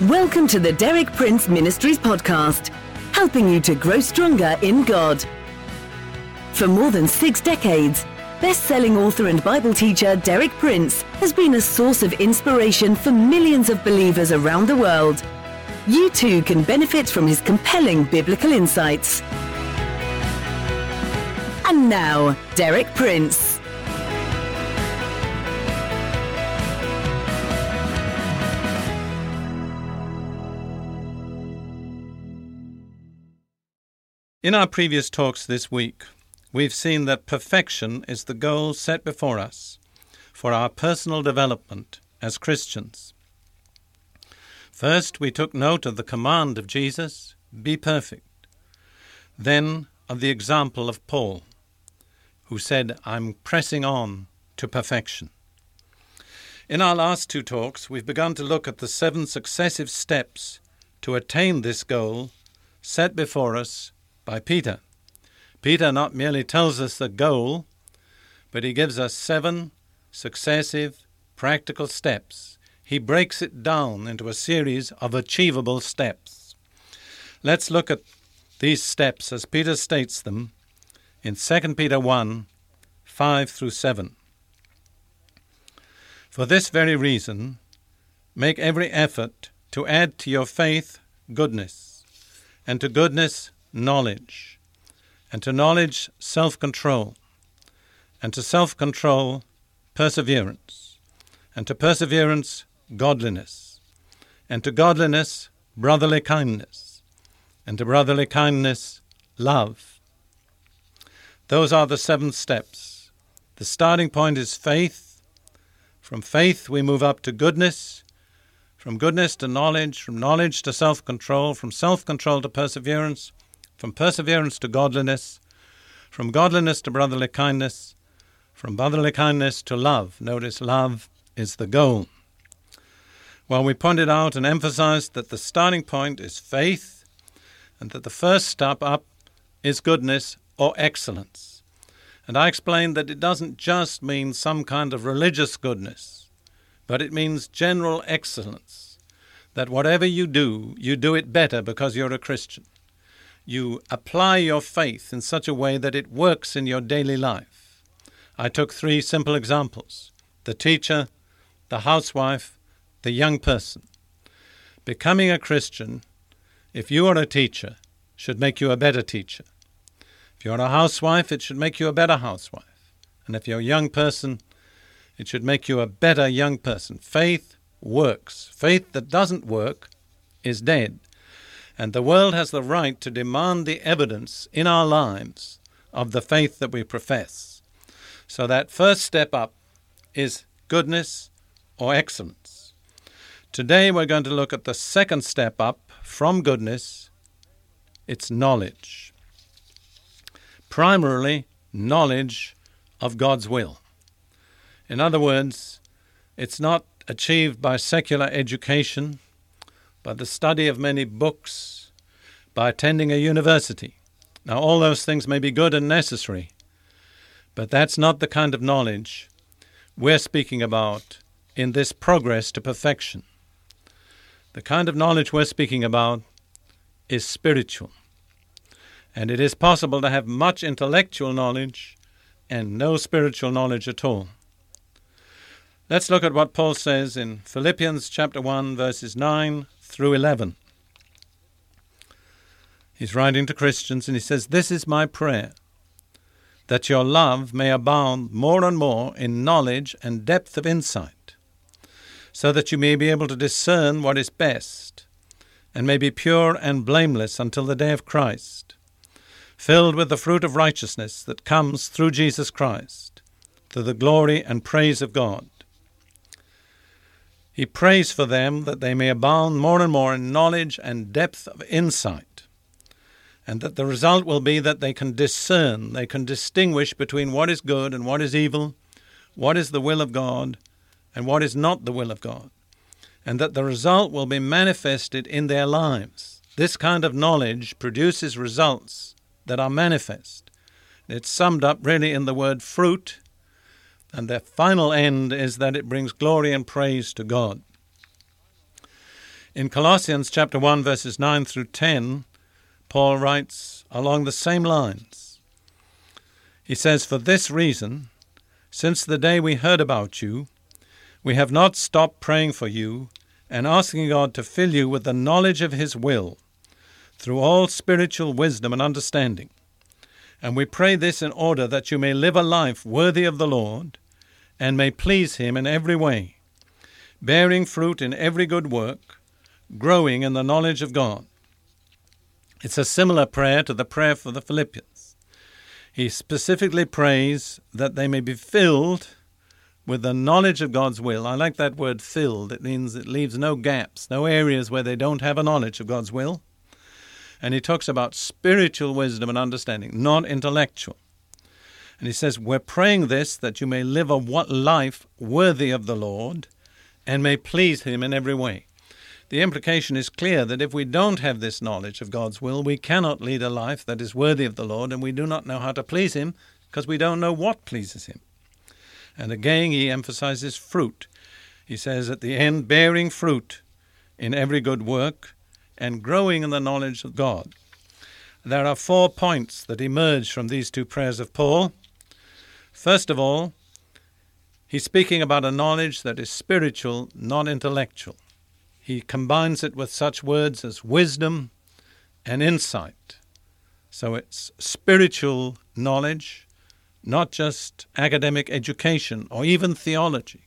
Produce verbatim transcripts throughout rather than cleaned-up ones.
Welcome to the Derek Prince Ministries podcast, helping you to grow stronger in God. For more than six decades, best-selling author and Bible teacher Derek Prince has been a source of inspiration for millions of believers around the world. You too can benefit from his compelling biblical insights. And now, Derek Prince. In our previous talks this week, we've seen that perfection is the goal set before us for our personal development as Christians. First, we took note of the command of Jesus, be perfect. Then of the example of Paul, who said, I'm pressing on to perfection. In our last two talks, we've begun to look at the seven successive steps to attain this goal set before us by Peter. Peter not merely tells us the goal, but he gives us seven successive practical steps. He breaks it down into a series of achievable steps. Let's look at these steps as Peter states them in Second Peter one, five through seven. For this very reason, make every effort to add to your faith goodness, and to goodness knowledge, and to knowledge self-control, and to self-control perseverance, and to perseverance godliness, and to godliness brotherly kindness, and to brotherly kindness love. Those are the seven steps. The starting point is faith. From faith we move up to goodness, from goodness to knowledge, from knowledge to self-control, from self-control to perseverance, from perseverance to godliness, from godliness to brotherly kindness, from brotherly kindness to love. Notice love is the goal. Well, we pointed out and emphasized that the starting point is faith, and that the first step up is goodness or excellence. And I explained that it doesn't just mean some kind of religious goodness, but it means general excellence, that whatever you do, you do it better because you're a Christian. You apply your faith in such a way that it works in your daily life. I took three simple examples: the teacher, the housewife, the young person. Becoming a Christian, if you are a teacher, should make you a better teacher. If you're a housewife, it should make you a better housewife. And if you're a young person, it should make you a better young person. Faith works. Faith that doesn't work is dead. And the world has the right to demand the evidence in our lives of the faith that we profess. So that first step up is goodness or excellence. Today we're going to look at the second step up from goodness. It's knowledge. Primarily, knowledge of God's will. In other words, it's not achieved by secular education, by the study of many books, by attending a university. Now, all those things may be good and necessary, but that's not the kind of knowledge we're speaking about in this progress to perfection. The kind of knowledge we're speaking about is spiritual, and it is possible to have much intellectual knowledge and no spiritual knowledge at all. Let's look at what Paul says in Philippians chapter one, verses nine through eleven. He's writing to Christians and he says, "This is my prayer, that your love may abound more and more in knowledge and depth of insight, so that you may be able to discern what is best, and may be pure and blameless until the day of Christ, filled with the fruit of righteousness that comes through Jesus Christ, to the glory and praise of God." He prays for them that they may abound more and more in knowledge and depth of insight, and that the result will be that they can discern, they can distinguish between what is good and what is evil, what is the will of God and what is not the will of God, and that the result will be manifested in their lives. This kind of knowledge produces results that are manifest. It's summed up really in the word fruit, and the final end is that it brings glory and praise to God. In Colossians chapter one, verses nine through ten, Paul writes along the same lines. He says, "For this reason, since the day we heard about you, we have not stopped praying for you and asking God to fill you with the knowledge of his will through all spiritual wisdom and understanding. And we pray this in order that you may live a life worthy of the Lord and may please him in every way, bearing fruit in every good work, growing in the knowledge of God." It's a similar prayer to the prayer for the Philippians. He specifically prays that they may be filled with the knowledge of God's will. I like that word filled. It means it leaves no gaps, no areas where they don't have a knowledge of God's will. And he talks about spiritual wisdom and understanding, not intellectual. And he says, we're praying this that you may live a life worthy of the Lord and may please him in every way. The implication is clear that if we don't have this knowledge of God's will, we cannot lead a life that is worthy of the Lord, and we do not know how to please him because we don't know what pleases him. And again, he emphasizes fruit. He says at the end, bearing fruit in every good work and growing in the knowledge of God. There are four points that emerge from these two prayers of Paul. First of all, he's speaking about a knowledge that is spiritual, not intellectual. He combines it with such words as wisdom and insight. So it's spiritual knowledge, not just academic education or even theology.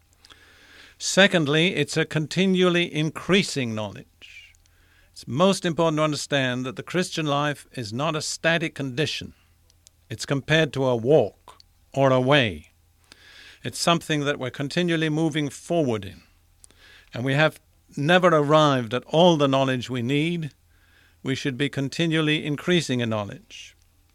Secondly, it's a continually increasing knowledge. It's most important to understand that the Christian life is not a static condition. It's compared to a walk or a way. It's something that we're continually moving forward in. And we have never arrived at all the knowledge we need. We should be continually increasing in knowledge.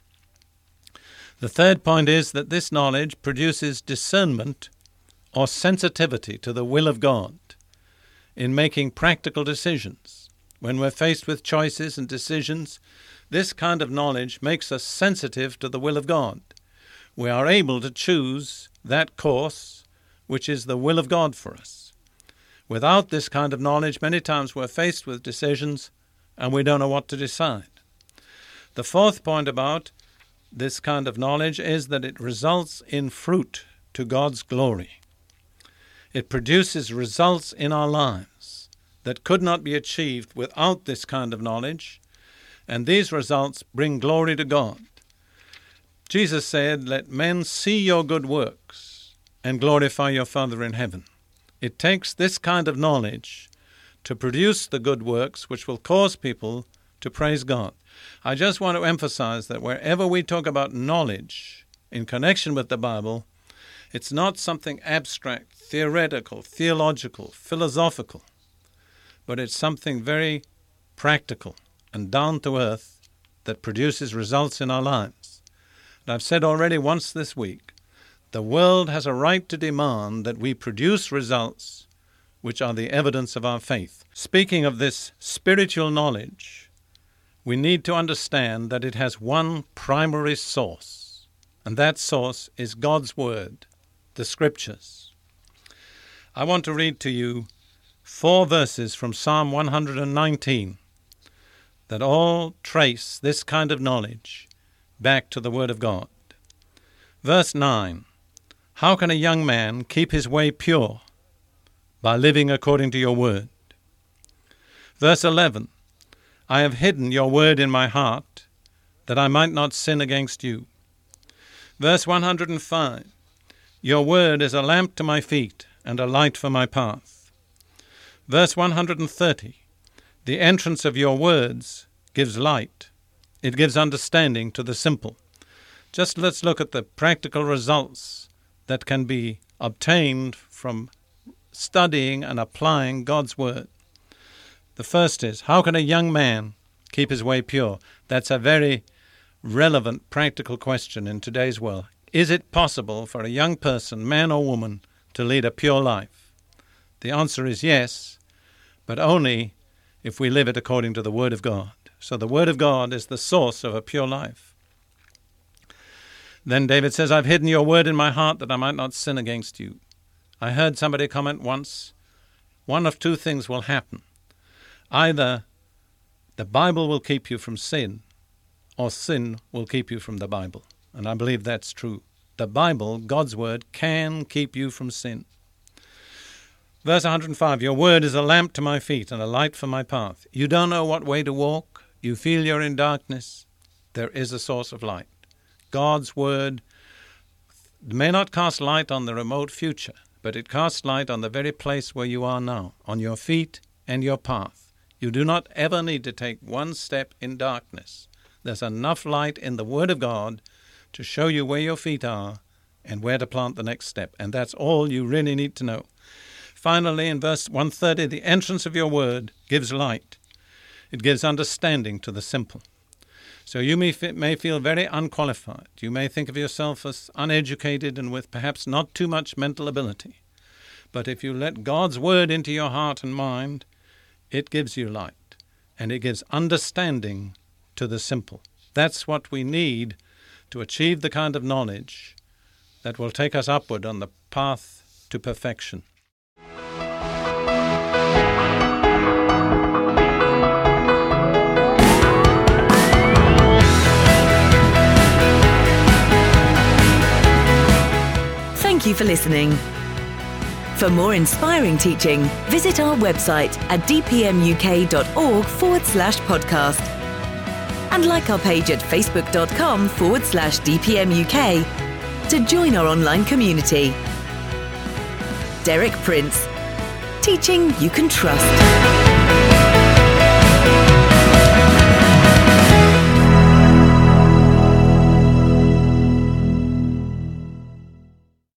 The third point is that this knowledge produces discernment or sensitivity to the will of God in making practical decisions. When we're faced with choices and decisions, this kind of knowledge makes us sensitive to the will of God. We are able to choose that course which is the will of God for us. Without this kind of knowledge, many times we're faced with decisions and we don't know what to decide. The fourth point about this kind of knowledge is that it results in fruit to God's glory. It produces results in our lives that could not be achieved without this kind of knowledge, and these results bring glory to God. Jesus said, "Let men see your good works and glorify your Father in heaven." It takes this kind of knowledge to produce the good works which will cause people to praise God. I just want to emphasize that wherever we talk about knowledge in connection with the Bible, it's not something abstract, theoretical, theological, philosophical, but it's something very practical and down to earth that produces results in our lives. And I've said already once this week, the world has a right to demand that we produce results which are the evidence of our faith. Speaking of this spiritual knowledge, we need to understand that it has one primary source, and that source is God's Word, the Scriptures. I want to read to you four verses from Psalm one hundred nineteen that all trace this kind of knowledge back to the Word of God. Verse nine, "How can a young man keep his way pure? By living according to your word." Verse eleven, "I have hidden your word in my heart, that I might not sin against you." Verse one hundred five, "Your word is a lamp to my feet and a light for my path." Verse one hundred thirty, "The entrance of your words gives light. It gives understanding to the simple." Just let's look at the practical results that can be obtained from studying and applying God's Word. The first is, how can a young man keep his way pure? That's a very relevant, practical question in today's world. Is it possible for a young person, man or woman, to lead a pure life? The answer is yes, but only if we live it according to the Word of God. So the Word of God is the source of a pure life. Then David says, "I've hidden your word in my heart that I might not sin against you." I heard somebody comment once, one of two things will happen. Either the Bible will keep you from sin, or sin will keep you from the Bible. And I believe that's true. The Bible, God's Word, can keep you from sin. Verse one hundred five, your word is a lamp to my feet and a light for my path. You don't know what way to walk. You feel you're in darkness. There is a source of light. God's Word may not cast light on the remote future, but it casts light on the very place where you are now, on your feet and your path. You do not ever need to take one step in darkness. There's enough light in the Word of God to show you where your feet are and where to plant the next step. And that's all you really need to know. Finally, in verse one thirty, the entrance of your word gives light. It gives understanding to the simple. So you may, may feel very unqualified. You may think of yourself as uneducated and with perhaps not too much mental ability. But if you let God's word into your heart and mind, it gives you light, and it gives understanding to the simple. That's what we need to achieve the kind of knowledge that will take us upward on the path to perfection. Thank you for listening. For more inspiring teaching, visit our website at dpmuk.org forward slash podcast. And like our page at facebook.com forward slash dpmuk to join our online community. Derek Prince, teaching you can trust.